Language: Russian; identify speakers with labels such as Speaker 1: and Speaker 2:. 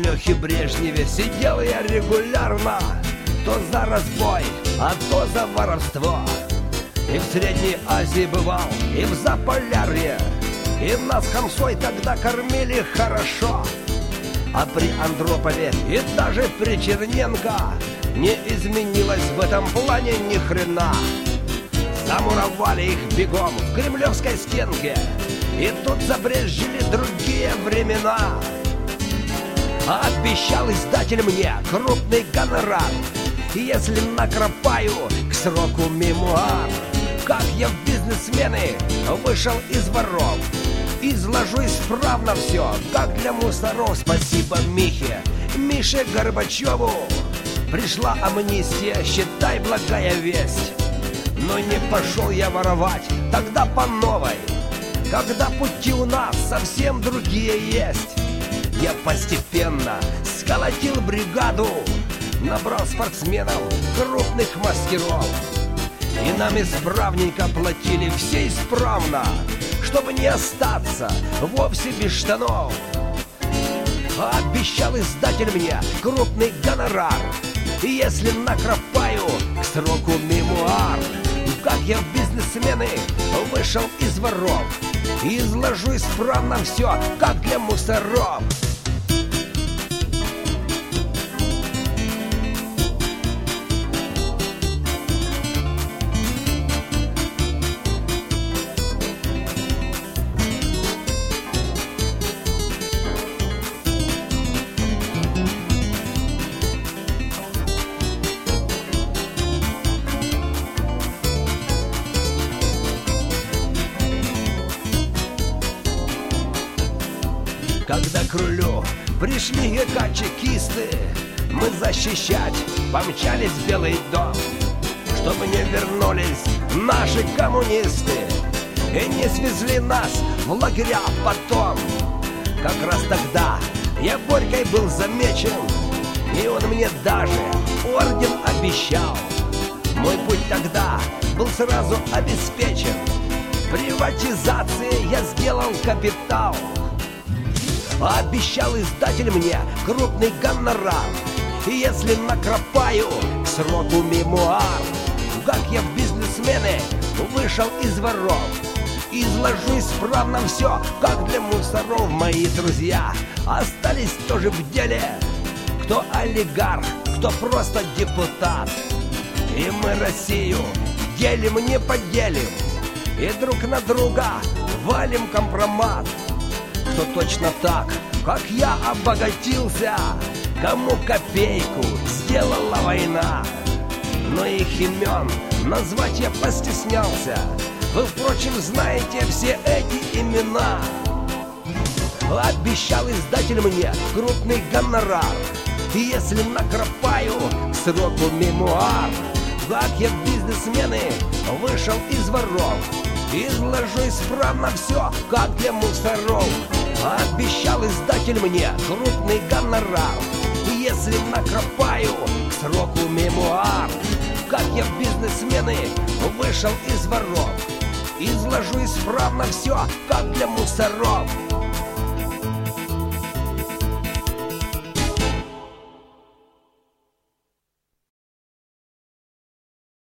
Speaker 1: Лехе Брежневе сидел я регулярно, то за разбой, а то за воровство. И в Средней Азии бывал, и в Заполярье, и нас хамсой тогда кормили хорошо. А при Андропове и даже при Черненко не изменилось в этом плане ни хрена. Замуровали их бегом в кремлевской стенке, и тут забрезжили другие времена. Обещал издатель мне крупный гонорар, если накропаю к сроку мемуар. Как я в бизнесмены вышел из воров, изложу исправно все, как для мусоров. Спасибо Мише Горбачеву пришла амнистия, считай, благая весть. Но не пошел я воровать тогда по новой, когда пути у нас совсем другие есть. Я постепенно сколотил бригаду, набрал спортсменов, крупных мастеров, и нам исправненько платили все исправно, чтобы не остаться вовсе без штанов. Обещал издатель мне крупный гонорар, если накропаю к сроку мемуар. Как я в бизнесмены вышел из воров, изложу исправно все, как для мусоров. Когда к рулю пришли ГК-чекисты, мы защищать помчались в Белый дом, чтобы не вернулись наши коммунисты и не свезли нас в лагеря потом. Как раз тогда я Борькой был замечен, и он мне даже орден обещал. Мой путь тогда был сразу обеспечен, приватизации я сделал капитал. Обещал издатель мне крупный гонорар, если накропаю к сроку мемуар. Как я в бизнесмены вышел из воров, изложу исправно все, как для мусоров. Мои друзья остались тоже в деле, кто олигарх, кто просто депутат. И мы Россию делим, не поделим, и друг на друга валим компромат. Кто точно так, как я, обогатился, кому копейку сделала война. Но их имен назвать я постеснялся, вы, впрочем, знаете все эти имена. Обещал издатель мне крупный гонорар, если накропаю к сроку мемуар. Как я в бизнесмены вышел из воров, изложу исправно все, как для мусоров. Обещал издатель мне крупный гонорар, если накропаю к сроку мемуар. Как я в бизнесмены вышел из воров, изложу исправно все, как для мусоров.